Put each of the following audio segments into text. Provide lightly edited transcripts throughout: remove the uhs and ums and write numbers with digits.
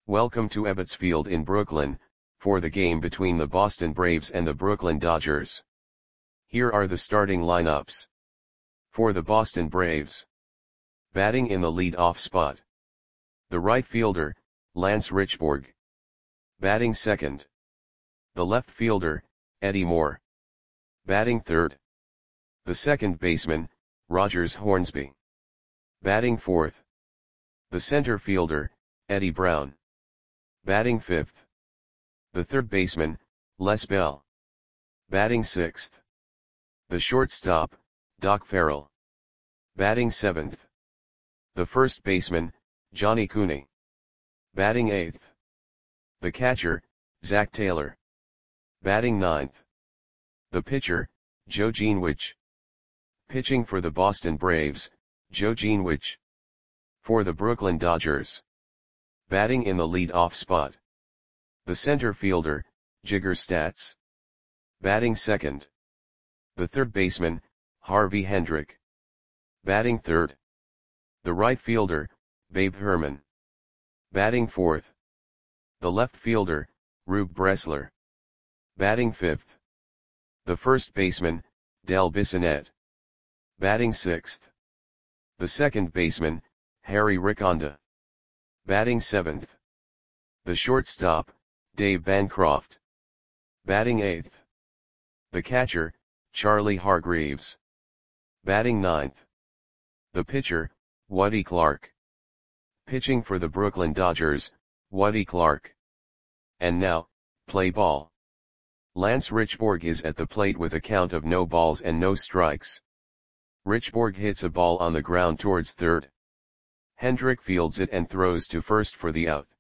Welcome to Ebbets Field in Brooklyn, for the game between the Boston Braves and the Brooklyn Dodgers. Here are the starting lineups. For the Boston Braves. Batting in the lead-off spot. The right fielder, Lance Richburg. Batting second. The left fielder, Eddie Moore. Batting third. The second baseman, Rogers Hornsby. Batting fourth. The center fielder, Eddie Brown. Batting fifth. The third baseman, Les Bell. Batting sixth. The shortstop, Doc Farrell. Batting seventh. The first baseman, Johnny Cooney. Batting eighth. The catcher, Zach Taylor. Batting ninth. The pitcher, Joe Greenwich. Pitching for the Boston Braves, Joe Greenwich. For the Brooklyn Dodgers. Batting in the lead-off spot. The center fielder, Jigger Statz. Batting second. The third baseman, Harvey Hendrick. Batting third. The right fielder, Babe Herman. Batting fourth. The left fielder, Rube Bressler. Batting fifth. The first baseman, Del Bissonette. Batting sixth. The second baseman, Harry Riconda. Batting seventh. The shortstop, Dave Bancroft. Batting eighth. The catcher, Charlie Hargreaves. Batting ninth. The pitcher, Woody Clark. Pitching for the Brooklyn Dodgers, Woody Clark. And now, play ball. Lance Richburg is at the plate with a count of no balls and no strikes. Richburg hits a ball on the ground towards third. Hendrick fields it and throws to first for the out.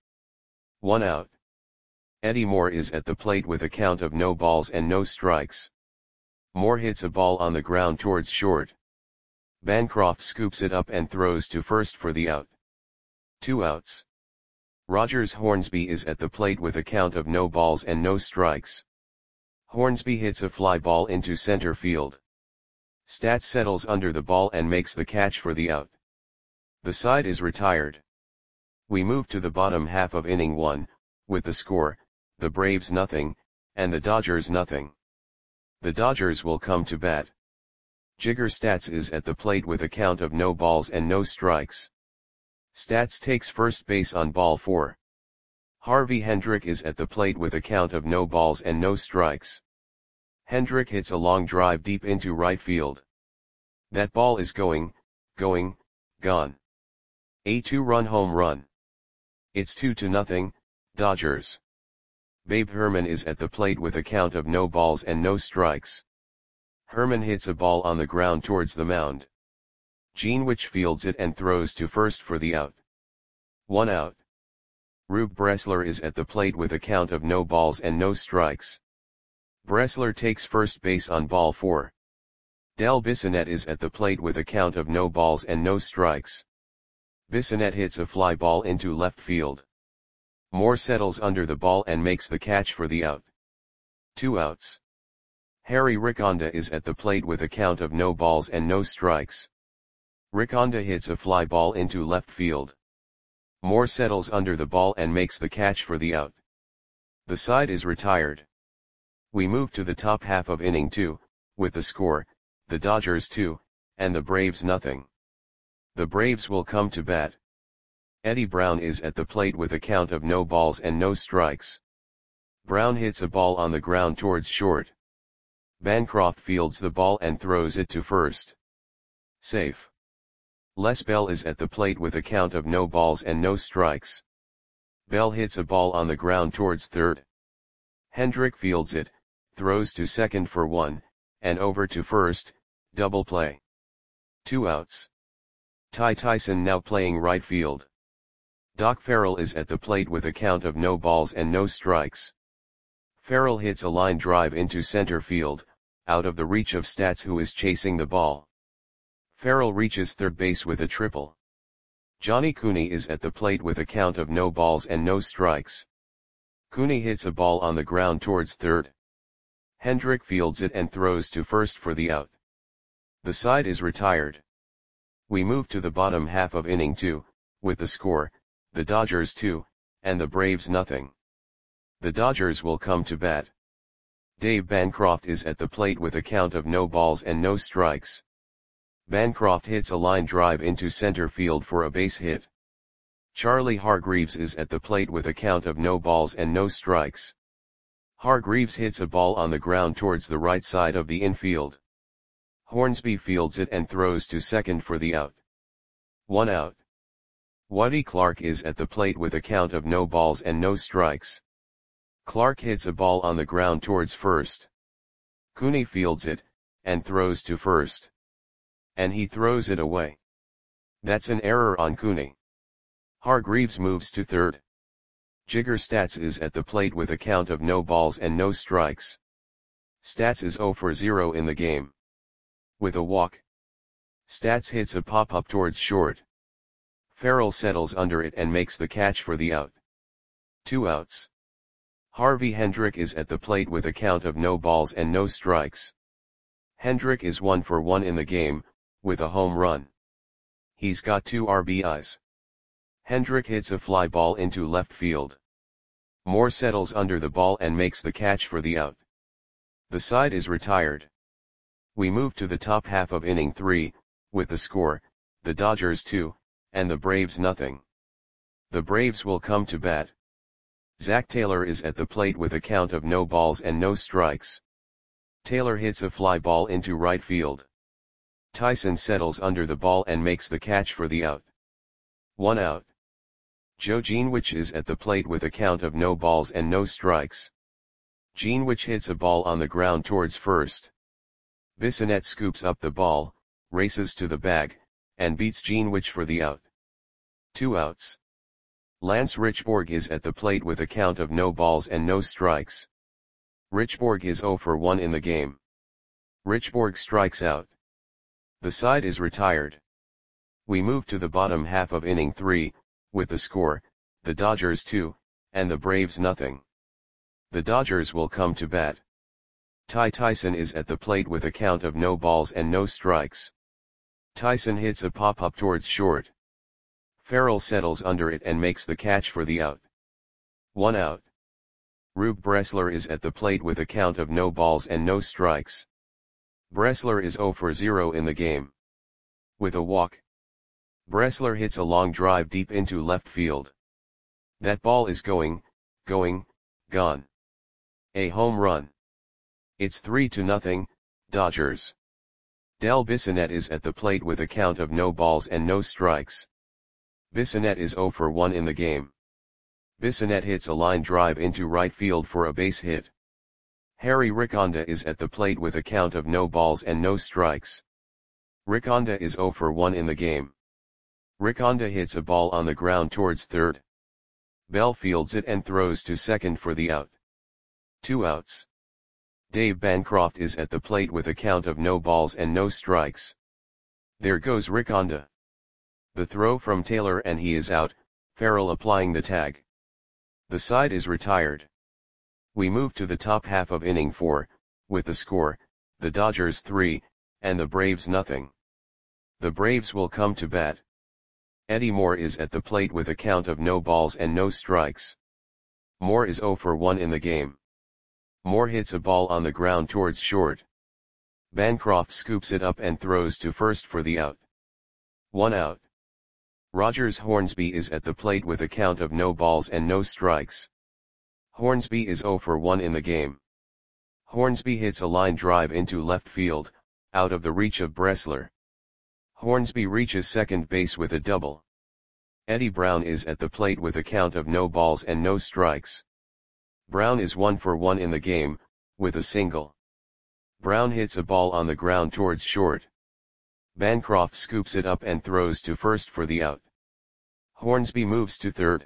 1 out. Eddie Moore is at the plate with a count of no balls and no strikes. Moore hits a ball on the ground towards short. Bancroft scoops it up and throws to first for the out. 2 outs. Rogers Hornsby is at the plate with a count of no balls and no strikes. Hornsby hits a fly ball into center field. Statz settles under the ball and makes the catch for the out. The side is retired. We move to the bottom half of inning 1, with the score, the Braves nothing, and the Dodgers nothing. The Dodgers will come to bat. Jigger Statz is at the plate with a count of no balls and no strikes. Statz takes first base on ball 4. Harvey Hendrick is at the plate with a count of no balls and no strikes. Hendrick hits a long drive deep into right field. That ball is gone. A 2-run home run. It's 2-0, Dodgers. Babe Herman is at the plate with a count of no balls and no strikes. Herman hits a ball on the ground towards the mound. Greenwich fields it and throws to first for the out. 1 out. Rube Bressler is at the plate with a count of no balls and no strikes. Bressler takes first base on ball 4. Del Bissonette is at the plate with a count of no balls and no strikes. Bissonette hits a fly ball into left field. Moore settles under the ball and makes the catch for the out. 2 outs. Harry Riconda is at the plate with a count of no balls and no strikes. Riconda hits a fly ball into left field. Moore settles under the ball and makes the catch for the out. The side is retired. We move to the top half of inning 2, with the score, the Dodgers 2, and the Braves nothing. The Braves will come to bat. Eddie Brown is at the plate with a count of no balls and no strikes. Brown hits a ball on the ground towards short. Bancroft fields the ball and throws it to first. Safe. Les Bell is at the plate with a count of no balls and no strikes. Bell hits a ball on the ground towards third. Hendrick fields it, throws to second for 1, and over to first, double play. 2 outs. Ty Tyson now playing right field. Doc Farrell is at the plate with a count of no balls and no strikes. Farrell hits a line drive into center field, out of the reach of Statz, who is chasing the ball. Farrell reaches third base with a triple. Johnny Cooney is at the plate with a count of no balls and no strikes. Cooney hits a ball on the ground towards third. Hendrick fields it and throws to first for the out. The side is retired. We move to the bottom half of inning 2, with the score, the Dodgers 2, and the Braves nothing. The Dodgers will come to bat. Dave Bancroft is at the plate with a count of no balls and no strikes. Bancroft hits a line drive into center field for a base hit. Charlie Hargreaves is at the plate with a count of no balls and no strikes. Hargreaves hits a ball on the ground towards the right side of the infield. Hornsby fields it and throws to second for the out. 1 out. Woody Clark is at the plate with a count of no balls and no strikes. Clark hits a ball on the ground towards first. Cooney fields it, and throws to first. And he throws it away. That's an error on Cooney. Hargreaves moves to third. Jigger Stats is at the plate with a count of no balls and no strikes. Stats is 0 for 0 in the game. With a walk. Stats hits a pop-up towards short. Farrell settles under it and makes the catch for the out. 2 outs. Harvey Hendrick is at the plate with a count of no balls and no strikes. Hendrick is 1 for 1 in the game, with a home run. He's got 2 RBIs. Hendrick hits a fly ball into left field. Moore settles under the ball and makes the catch for the out. The side is retired. We move to the top half of inning 3, with the score, the Dodgers 2, and the Braves nothing. The Braves will come to bat. Zach Taylor is at the plate with a count of no balls and no strikes. Taylor hits a fly ball into right field. Tyson settles under the ball and makes the catch for the out. 1 out. Joe Geenwich is at the plate with a count of no balls and no strikes. Geenwich hits a ball on the ground towards first. Bissonette scoops up the ball, races to the bag, and beats Geenwich for the out. 2 outs. Lance Richborg is at the plate with a count of no balls and no strikes. Richborg is 0 for 1 in the game. Richborg strikes out. The side is retired. We move to the bottom half of inning 3, with the score, the Dodgers 2, and the Braves nothing. The Dodgers will come to bat. Ty Tyson is at the plate with a count of no balls and no strikes. Tyson hits a pop-up towards short. Farrell settles under it and makes the catch for the out. 1 out. Rube Bressler is at the plate with a count of no balls and no strikes. Bressler is 0 for 0 in the game. With a walk. Bressler hits a long drive deep into left field. That ball is going, gone. A home run. It's 3-0, Dodgers. Del Bissonette is at the plate with a count of no balls and no strikes. Bissonette is 0 for 1 in the game. Bissonette hits a line drive into right field for a base hit. Harry Riconda is at the plate with a count of no balls and no strikes. Riconda is 0 for 1 in the game. Riconda hits a ball on the ground towards third. Bell fields it and throws to second for the out. 2 outs. Dave Bancroft is at the plate with a count of no balls and no strikes. There goes Riconda. The throw from Taylor and he is out, Farrell applying the tag. The side is retired. We move to the top half of inning 4, with the score, the Dodgers 3, and the Braves nothing. The Braves will come to bat. Eddie Moore is at the plate with a count of no balls and no strikes. Moore is 0 for 1 in the game. Moore hits a ball on the ground towards short. Bancroft scoops it up and throws to first for the out. 1 out. Rogers Hornsby is at the plate with a count of no balls and no strikes. Hornsby is 0 for 1 in the game. Hornsby hits a line drive into left field, out of the reach of Bressler. Hornsby reaches second base with a double. Eddie Brown is at the plate with a count of no balls and no strikes. Brown is 1 for 1 in the game, with a single. Brown hits a ball on the ground towards short. Bancroft scoops it up and throws to first for the out. Hornsby moves to third.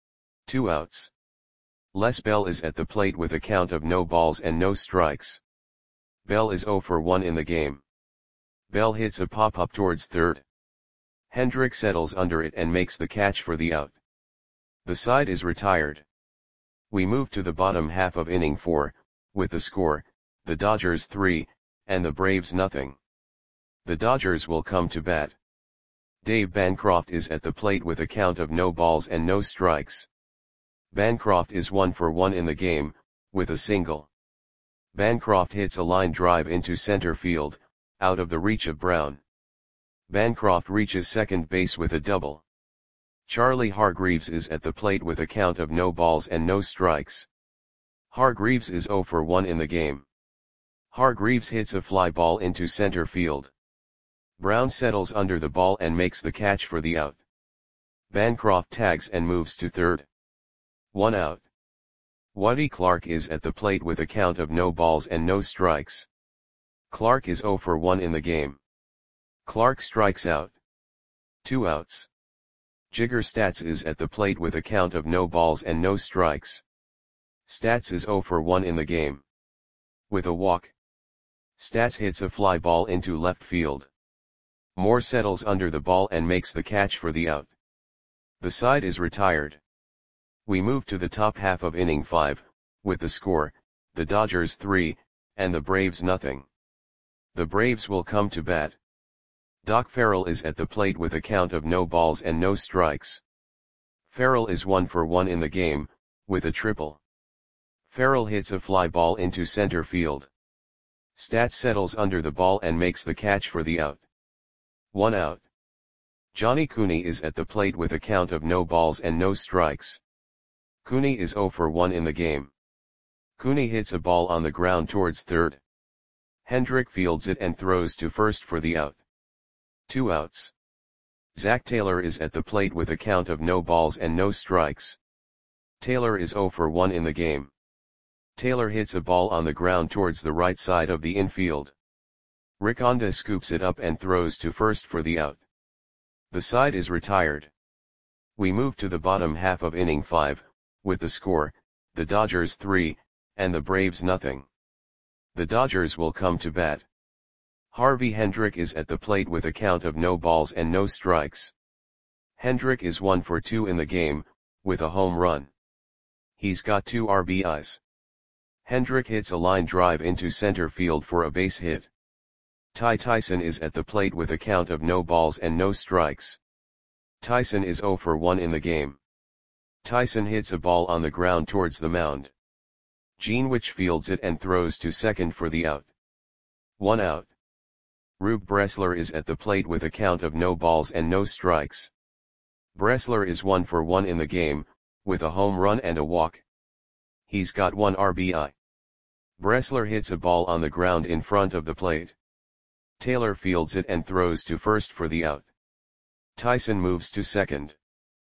2 outs. Les Bell is at the plate with a count of no balls and no strikes. Bell is 0 for 1 in the game. Bell hits a pop-up towards third. Hendrick settles under it and makes the catch for the out. The side is retired. We move to the bottom half of inning 4, with the score, the Dodgers 3, and the Braves nothing. The Dodgers will come to bat. Dave Bancroft is at the plate with a count of no balls and no strikes. Bancroft is 1 for 1 in the game, with a single. Bancroft hits a line drive into center field, out of the reach of Brown. Bancroft reaches second base with a double. Charlie Hargreaves is at the plate with a count of no balls and no strikes. Hargreaves is 0 for 1 in the game. Hargreaves hits a fly ball into center field. Brown settles under the ball and makes the catch for the out. Bancroft tags and moves to third. 1 out. Waddy Clark is at the plate with a count of no balls and no strikes. Clark is 0 for 1 in the game. Clark strikes out. 2 outs. Jigger Stats is at the plate with a count of no balls and no strikes. Stats is 0 for 1 in the game. With a walk. Stats hits a fly ball into left field. Moore settles under the ball and makes the catch for the out. The side is retired. We move to the top half of inning 5, with the score, the Dodgers 3, and the Braves nothing. The Braves will come to bat. Doc Farrell is at the plate with a count of no balls and no strikes. Farrell is 1 for 1 in the game, with a triple. Farrell hits a fly ball into center field. Stats settles under the ball and makes the catch for the out. 1 out. Johnny Cooney is at the plate with a count of no balls and no strikes. Cooney is 0 for 1 in the game. Cooney hits a ball on the ground towards third. Hendrick fields it and throws to first for the out. 2 outs. Zach Taylor is at the plate with a count of no balls and no strikes. Taylor is 0 for 1 in the game. Taylor hits a ball on the ground towards the right side of the infield. Riconda scoops it up and throws to first for the out. The side is retired. We move to the bottom half of inning 5, with the score, the Dodgers 3, and the Braves nothing. The Dodgers will come to bat. Harvey Hendrick is at the plate with a count of no balls and no strikes. Hendrick is 1 for 2 in the game, with a home run. He's got 2 RBIs. Hendrick hits a line drive into center field for a base hit. Ty Tyson is at the plate with a count of no balls and no strikes. Tyson is 0 for 1 in the game. Tyson hits a ball on the ground towards the mound. Gene-Wich fields it and throws to second for the out. 1 out. Rube Bressler is at the plate with a count of no balls and no strikes. Bressler is 1 for 1 in the game, with a home run and a walk. He's got 1 RBI. Bressler hits a ball on the ground in front of the plate. Taylor fields it and throws to first for the out. Tyson moves to second.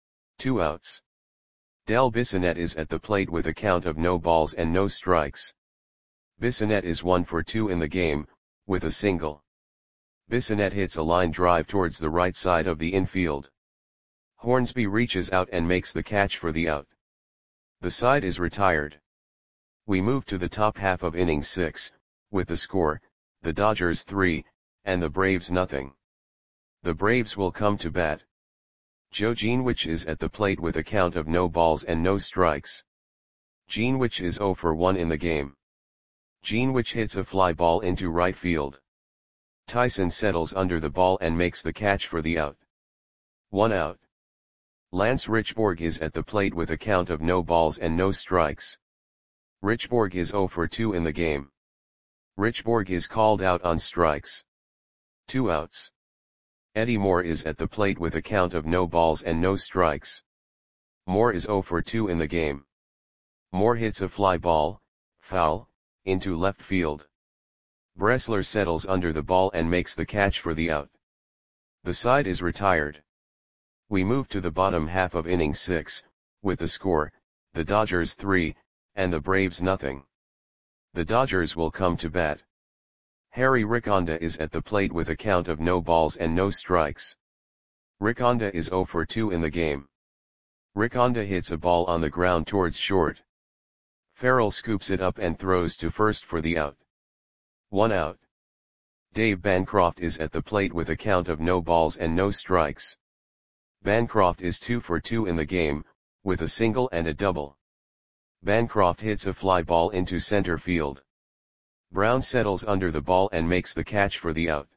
2 outs. Del Bissonette is at the plate with a count of no balls and no strikes. Bissonette is 1 for 2 in the game, with a single. Bissonette hits a line drive towards the right side of the infield. Hornsby reaches out and makes the catch for the out. The side is retired. We move to the top half of inning 6, with the score, the Dodgers 3, and the Braves nothing. The Braves will come to bat. Joe Gene-Wich is at the plate with a count of no balls and no strikes. Gene-Wich is 0 for 1 in the game. Gene-Wich hits a fly ball into right field. Tyson settles under the ball and makes the catch for the out. 1 out. Lance Richborg is at the plate with a count of no balls and no strikes. Richborg is 0 for 2 in the game. Richborg is called out on strikes. 2 outs. Eddie Moore is at the plate with a count of no balls and no strikes. Moore is 0 for 2 in the game. Moore hits a fly ball, foul, into left field. Bressler settles under the ball and makes the catch for the out. The side is retired. We move to the bottom half of inning 6, with the score, the Dodgers 3, and the Braves nothing. The Dodgers will come to bat. Harry Riconda is at the plate with a count of no balls and no strikes. Riconda is 0 for 2 in the game. Riconda hits a ball on the ground towards short. Farrell scoops it up and throws to first for the out. 1 out. Dave Bancroft is at the plate with a count of no balls and no strikes. Bancroft is 2 for 2 in the game, with a single and a double. Bancroft hits a fly ball into center field. Brown settles under the ball and makes the catch for the out.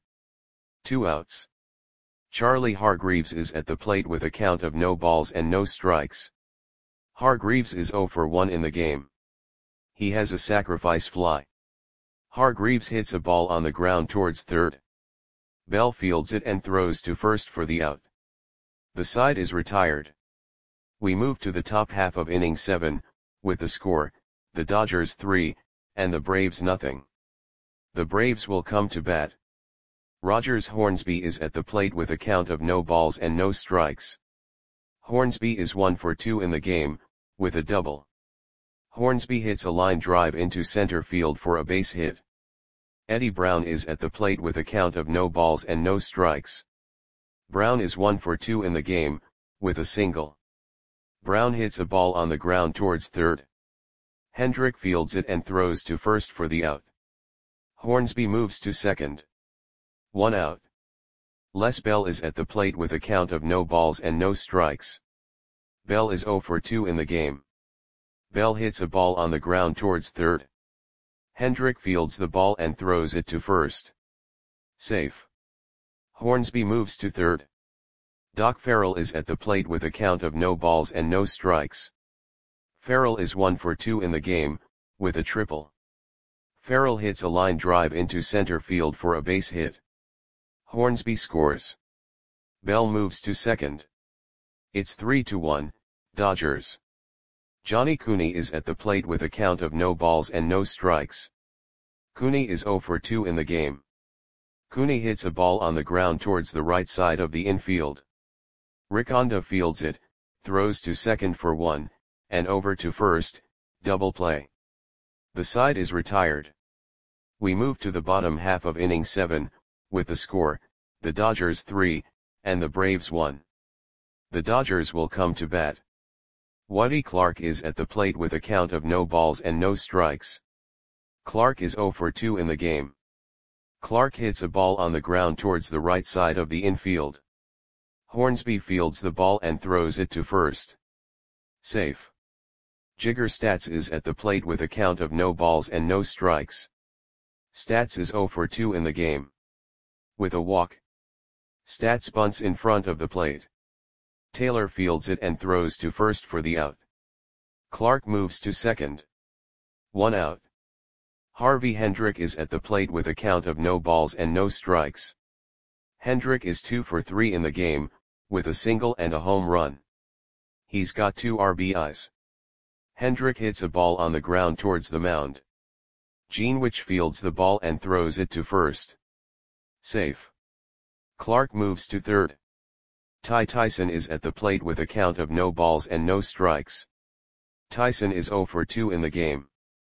2 outs. Charlie Hargreaves is at the plate with a count of no balls and no strikes. Hargreaves is 0 for 1 in the game. He has a sacrifice fly. Hargreaves hits a ball on the ground towards third. Bell fields it and throws to first for the out. The side is retired. We move to the top half of inning 7, with the score, the Dodgers 3, and the Braves nothing. The Braves will come to bat. Rogers Hornsby is at the plate with a count of no balls and no strikes. Hornsby is 1 for 2 in the game, with a double. Hornsby hits a line drive into center field for a base hit. Eddie Brown is at the plate with a count of no balls and no strikes. Brown is 1 for 2 in the game, with a single. Brown hits a ball on the ground towards third. Hendrick fields it and throws to first for the out. Hornsby moves to second. 1 out. Les Bell is at the plate with a count of no balls and no strikes. Bell is 0 for 2 in the game. Bell hits a ball on the ground towards third. Hendrick fields the ball and throws it to first. Safe. Hornsby moves to third. Doc Farrell is at the plate with a count of no balls and no strikes. Farrell is 1 for 2 in the game, with a triple. Farrell hits a line drive into center field for a base hit. Hornsby scores. Bell moves to second. It's 3-1, Dodgers. Johnny Cooney is at the plate with a count of no balls and no strikes. Cooney is 0 for 2 in the game. Cooney hits a ball on the ground towards the right side of the infield. Riconda fields it, throws to second for 1, and over to first, double play. The side is retired. We move to the bottom half of inning 7, with the score, the Dodgers 3, and the Braves 1. The Dodgers will come to bat. Whitey Clark is at the plate with a count of no balls and no strikes. Clark is 0 for 2 in the game. Clark hits a ball on the ground towards the right side of the infield. Hornsby fields the ball and throws it to first. Safe. Jigger Stats is at the plate with a count of no balls and no strikes. Stats is 0 for 2 in the game. With a walk. Stats bunts in front of the plate. Taylor fields it and throws to first for the out. Clark moves to second. 1 out. Harvey Hendrick is at the plate with a count of no balls and no strikes. Hendrick is 2 for 3 in the game, with a single and a home run. He's got 2 RBIs. Hendrick hits a ball on the ground towards the mound. Geenwich fields the ball and throws it to first. Safe. Clark moves to third. Ty Tyson is at the plate with a count of no balls and no strikes. Tyson is 0 for 2 in the game.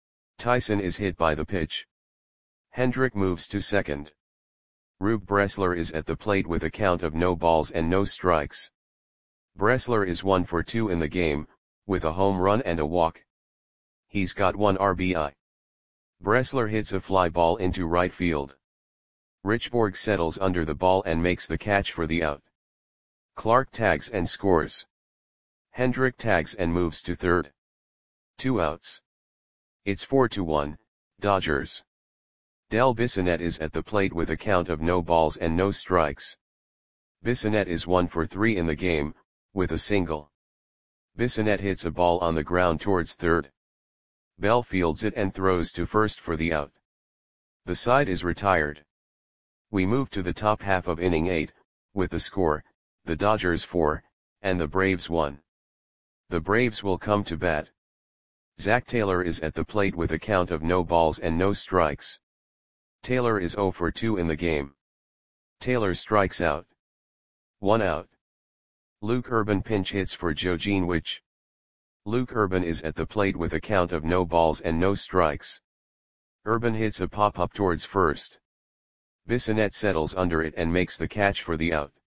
Tyson is hit by the pitch. Hendrick moves to second. Rube Bressler is at the plate with a count of no balls and no strikes. Bressler is 1 for 2 in the game, with a home run and a walk. He's got 1 RBI. Bressler hits a fly ball into right field. Richborg settles under the ball and makes the catch for the out. Clark tags and scores. Hendrick tags and moves to third. 2 outs. It's 4-1, Dodgers. Del Bissonette is at the plate with a count of no balls and no strikes. Bissonette is 1 for 3 in the game, with a single. Bissonette hits a ball on the ground towards third. Bell fields it and throws to first for the out. The side is retired. We move to the top half of inning 8, with the score, the Dodgers 4, and the Braves 1. The Braves will come to bat. Zach Taylor is at the plate with a count of no balls and no strikes. Taylor is 0 for 2 in the game. Taylor strikes out. 1 out. Luke Urban pinch hits for Joe Geenwich. Luke Urban is at the plate with a count of no balls and no strikes. Urban hits a pop-up towards first. Bissonette settles under it and makes the catch for the out.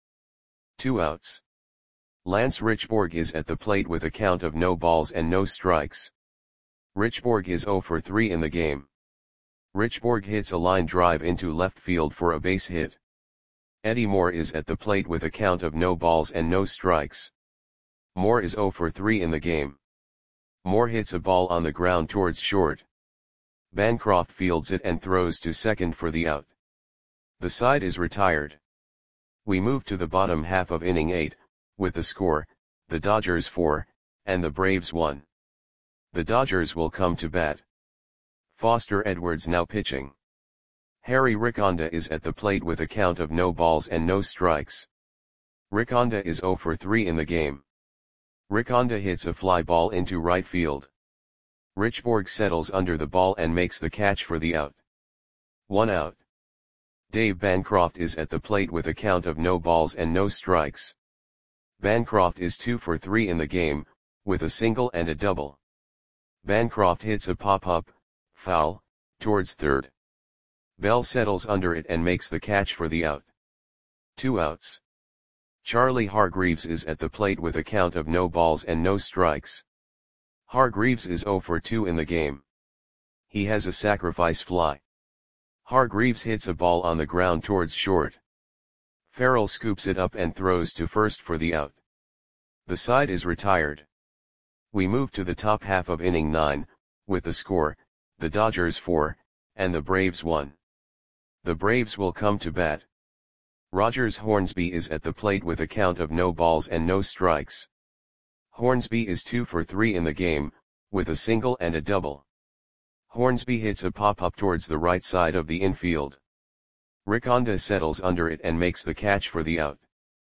2 outs. Lance Richborg is at the plate with a count of no balls and no strikes. Richborg is 0 for 3 in the game. Richborg hits a line drive into left field for a base hit. Eddie Moore is at the plate with a count of no balls and no strikes. Moore is 0 for 3 in the game. Moore hits a ball on the ground towards short. Bancroft fields it and throws to second for the out. The side is retired. We move to the bottom half of inning 8, with the score, the Dodgers 4, and the Braves 1. The Dodgers will come to bat. Foster Edwards now pitching. Harry Riconda is at the plate with a count of no balls and no strikes. Riconda is 0 for 3 in the game. Riconda hits a fly ball into right field. Richborg settles under the ball and makes the catch for the out. 1 out. Dave Bancroft is at the plate with a count of no balls and no strikes. Bancroft is 2 for 3 in the game, with a single and a double. Bancroft hits a pop-up, foul, towards third. Bell settles under it and makes the catch for the out. 2 outs. Charlie Hargreaves is at the plate with a count of no balls and no strikes. Hargreaves is 0 for 2 in the game. He has a sacrifice fly. Hargreaves hits a ball on the ground towards short. Farrell scoops it up and throws to first for the out. The side is retired. We move to the top half of inning 9, with the score, the Dodgers 4, and the Braves 1. The Braves will come to bat. Rogers Hornsby is at the plate with a count of no balls and no strikes. Hornsby is 2 for 3 in the game, with a single and a double. Hornsby hits a pop-up towards the right side of the infield. Riconda settles under it and makes the catch for the out.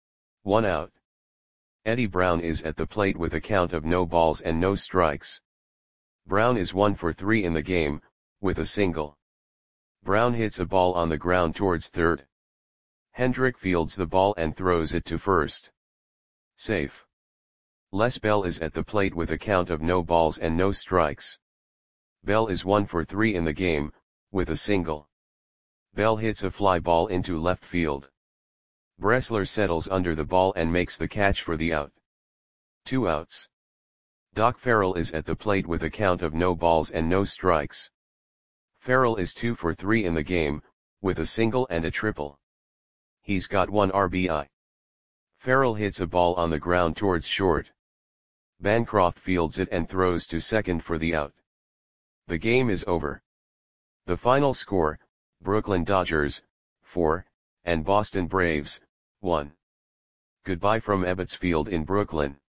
1 out. Eddie Brown is at the plate with a count of no balls and no strikes. Brown is 1 for 3 in the game, with a single. Brown hits a ball on the ground towards third. Hendrick fields the ball and throws it to first. Safe. Les Bell is at the plate with a count of no balls and no strikes. Bell is 1 for 3 in the game, with a single. Bell hits a fly ball into left field. Bressler settles under the ball and makes the catch for the out. 2 outs. Doc Farrell is at the plate with a count of no balls and no strikes. Farrell is 2 for 3 in the game, with a single and a triple. He's got 1 RBI. Farrell hits a ball on the ground towards short. Bancroft fields it and throws to second for the out. The game is over. The final score, Brooklyn Dodgers, 4, and Boston Braves, 1. Goodbye from Ebbets Field in Brooklyn.